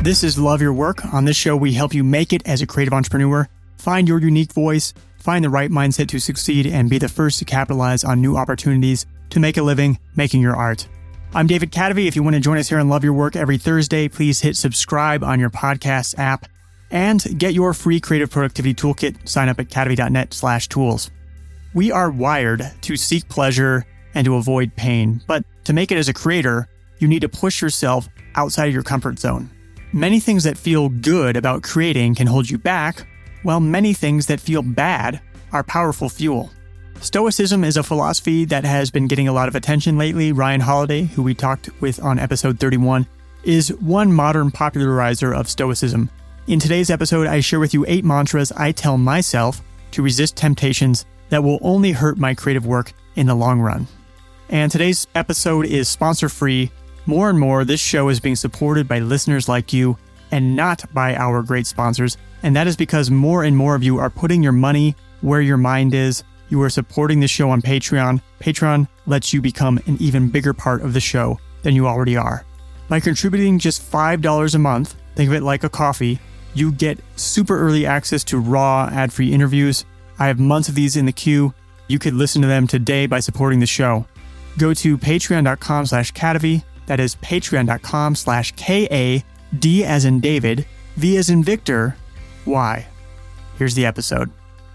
This is Love Your Work. On this show, we help you make it as a creative entrepreneur, find your unique voice, find the right mindset to succeed, and be the first to capitalize on new opportunities to make a living making your art. I'm David Kadavy. If you want to join us here on Love Your Work every Thursday, please hit subscribe on your podcast app and get your free creative productivity toolkit. Sign up at kadavy.net/tools. We are wired to seek pleasure and to avoid pain, but to make it as a creator, you need to push yourself outside of your comfort zone. Many things that feel good about creating can hold you back, while many things that feel bad are powerful fuel. Stoicism is a philosophy that has been getting a lot of attention lately. Ryan Holiday, who we talked with on episode 31, is one modern popularizer of Stoicism. In today's episode, I share with you 8 mantras I tell myself to resist temptations that will only hurt my creative work in the long run. And today's episode is sponsor-free. More and more, this show is being supported by listeners like you and not by our great sponsors. And that is because more and more of you are putting your money where your mind is. You are supporting the show on Patreon. Patreon lets you become an even bigger part of the show than you already are. By contributing just $5 a month, think of it like a coffee, you get super early access to raw, ad-free interviews. I have months of these in the queue. You could listen to them today by supporting the show. Go to patreon.com/Kadavy. That is patreon.com/KAD as in David, V as in Victor, Y. Here's the episode.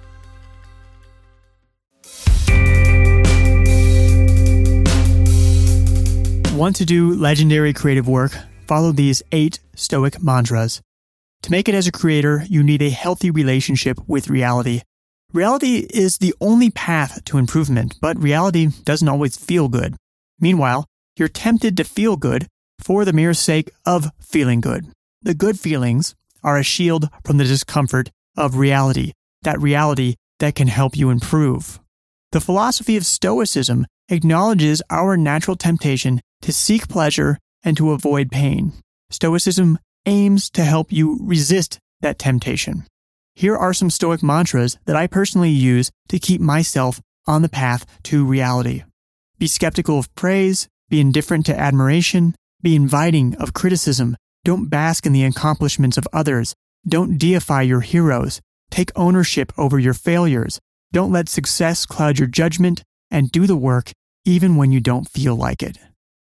Want to do legendary creative work? Follow these 8 Stoic mantras. To make it as a creator, you need a healthy relationship with reality. Reality is the only path to improvement, but reality doesn't always feel good. Meanwhile, you're tempted to feel good for the mere sake of feeling good. The good feelings are a shield from the discomfort of reality, that reality that can help you improve. The philosophy of Stoicism acknowledges our natural temptation to seek pleasure and to avoid pain. Stoicism aims to help you resist that temptation. Here are some Stoic mantras that I personally use to keep myself on the path to reality. Be skeptical of praise, be indifferent to admiration, be inviting of criticism, don't bask in the accomplishments of others, don't deify your heroes, take ownership over your failures, don't let success cloud your judgment, and do the work even when you don't feel like it.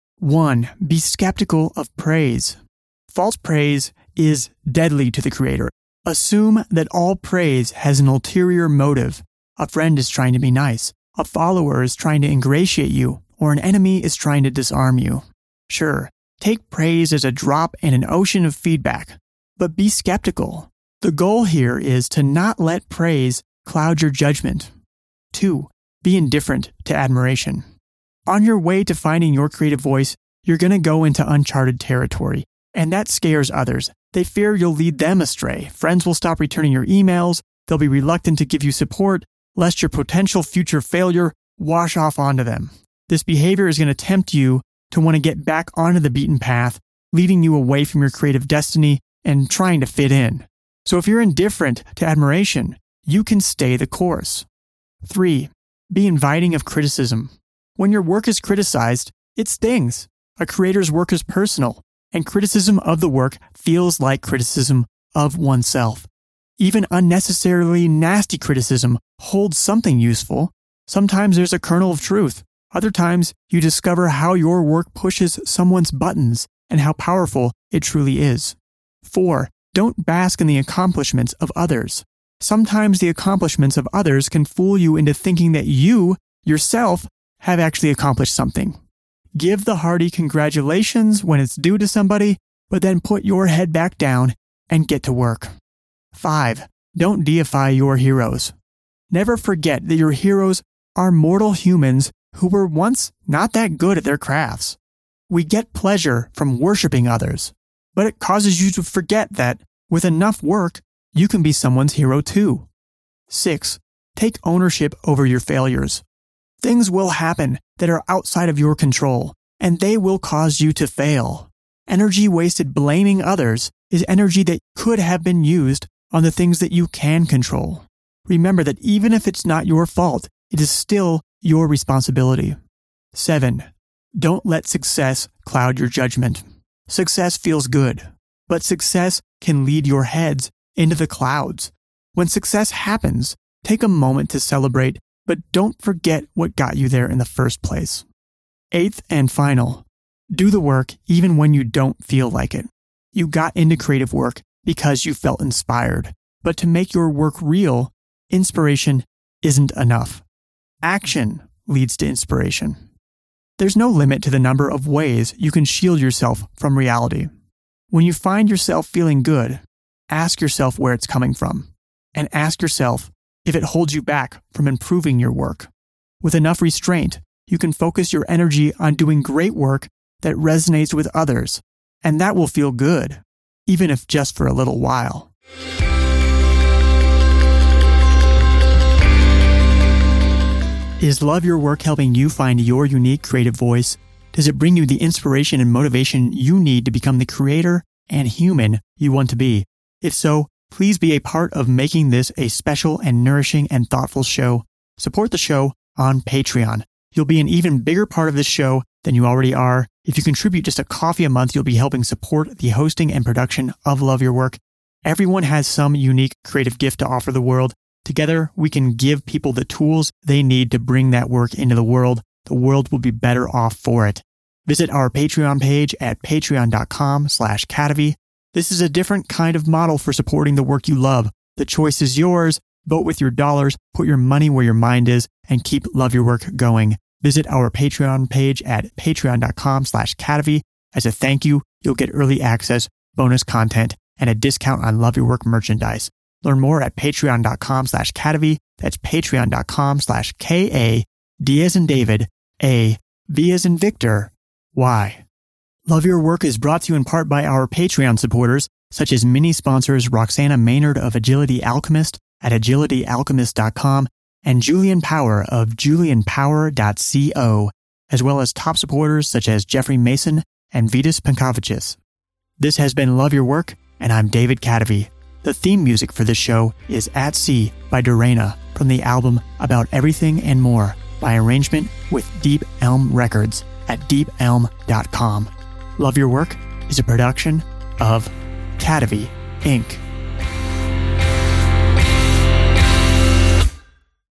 1. Be skeptical of praise. False praise is deadly to the creator. Assume that all praise has an ulterior motive. A friend is trying to be nice, a follower is trying to ingratiate you, or an enemy is trying to disarm you. Sure, take praise as a drop in an ocean of feedback, but be skeptical. The goal here is to not let praise cloud your judgment. 2. Be indifferent to admiration. On your way to finding your creative voice, you're going to go into uncharted territory, and that scares others. They fear you'll lead them astray. Friends will stop returning your emails. They'll be reluctant to give you support, lest your potential future failure wash off onto them. This behavior is going to tempt you to want to get back onto the beaten path, leading you away from your creative destiny and trying to fit in. So if you're indifferent to admiration, you can stay the course. 3. Be inviting of criticism. When your work is criticized, it stings. A creator's work is personal, and criticism of the work feels like criticism of oneself. Even unnecessarily nasty criticism holds something useful. Sometimes there's a kernel of truth. Other times, you discover how your work pushes someone's buttons and how powerful it truly is. 4. Don't bask in the accomplishments of others. Sometimes the accomplishments of others can fool you into thinking that you, yourself, have actually accomplished something. Give the hearty congratulations when it's due to somebody, but then put your head back down and get to work. 5. Don't deify your heroes. Never forget that your heroes are mortal humans who were once not that good at their crafts. We get pleasure from worshiping others, but it causes you to forget that with enough work, you can be someone's hero too. 6. Take ownership over your failures. Things will happen that are outside of your control, and they will cause you to fail. Energy wasted blaming others is energy that could have been used on the things that you can control. Remember that even if it's not your fault, it is still your responsibility. 7. Don't let success cloud your judgment. Success feels good. but success can lead your heads into the clouds. When success happens, take a moment to celebrate, but don't forget what got you there in the first place. 8th and final, do the work even when you don't feel like it. You got into creative work because you felt inspired, but to make your work real, inspiration isn't enough. Action leads to inspiration. There's no limit to the number of ways you can shield yourself from reality. When you find yourself feeling good, ask yourself where it's coming from, and ask yourself if it holds you back from improving your work. With enough restraint, you can focus your energy on doing great work that resonates with others, and that will feel good, even if just for a little while. Is Love Your Work helping you find your unique creative voice? Does it bring you the inspiration and motivation you need to become the creator and human you want to be? If so, please be a part of making this a special and nourishing and thoughtful show. Support the show on Patreon. You'll be an even bigger part of this show than you already are. If you contribute just a coffee a month, you'll be helping support the hosting and production of Love Your Work. Everyone has some unique creative gift to offer the world. Together, we can give people the tools they need to bring that work into the world. The world will be better off for it. Visit our Patreon page at patreon.com/Kadavy. This is a different kind of model for supporting the work you love. The choice is yours. Vote with your dollars, put your money where your mind is, and keep Love Your Work going. Visit our Patreon page at patreon.com/Kadavy. As a thank you, you'll get early access, bonus content, and a discount on Love Your Work merchandise. Learn more at patreon.com/Kadavy. That's patreon.com/KA, D as in David, A, V as in Victor, Y. Love Your Work is brought to you in part by our Patreon supporters, such as mini sponsors Roxana Maynard of Agility Alchemist at agilityalchemist.com and Julian Power of julianpower.co, as well as top supporters such as Jeffrey Mason and Vitas Pankovicius. This has been Love Your Work, and I'm David Kadavy. The theme music for this show is At Sea by Dorena from the album About Everything and More by arrangement with Deep Elm Records at deepelm.com. Love Your Work is a production of Kadavy, Inc.